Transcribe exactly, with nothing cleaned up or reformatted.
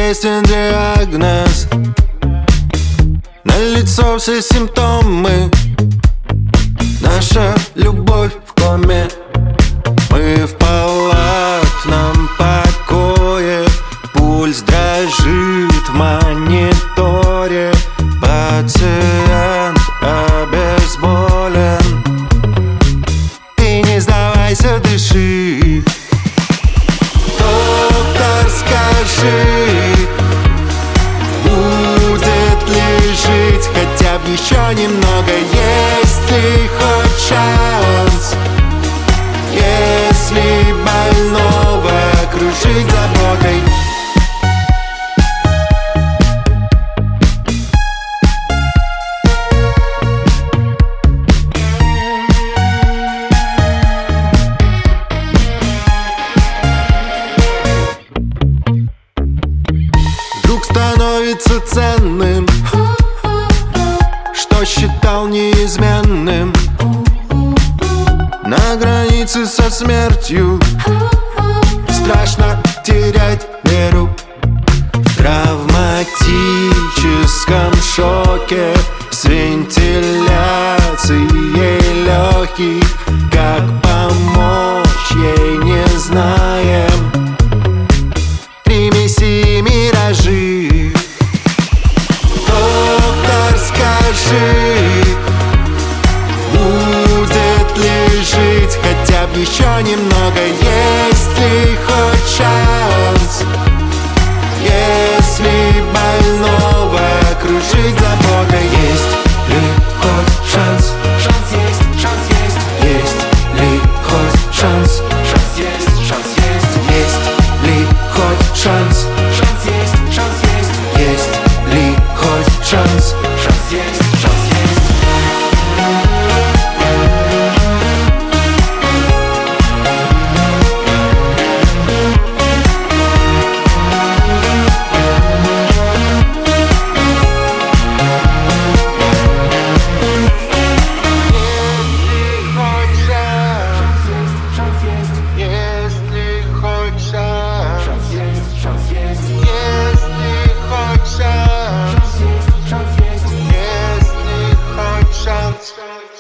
известен диагноз, налицо все симптомы. Наша любовь в коме, мы в палатном покое. Пульс дрожит в мониторе, пациент обезболен. Ты не сдавайся, дыши. Доктор, скажи, будет ли жить хотя бы еще немного? Есть ли хоть шанс, если больного окружить заботой? Вдруг становится ценным, что считал неизменным. На границе со смертью страшно терять веру. В травматическом шоке с вентиляцией легких, как помочь ей не знаем. Примеси миражи. Доктор, скажи, будет ли жить хотя бы еще немного? Есть ли хоть шанс, если больного окружить заботой? Есть ли хоть шанс? Шанс есть, шанс есть. Есть ли хоть шанс? Шанс есть, шанс есть. Есть ли хоть шанс? Шанс есть, шанс есть. Есть ли хоть шанс? Шанс есть, шанс есть. Шанс.